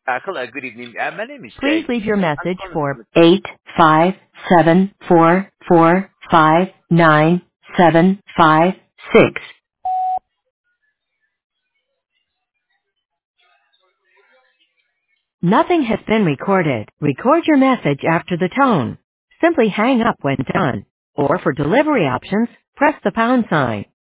Hello, good evening. My name is Please Jay. leave your I'm message calling for from 85744597556. Nothing has been recorded. Record your message after the tone. Simply hang up when done. Or for delivery options, press the pound sign.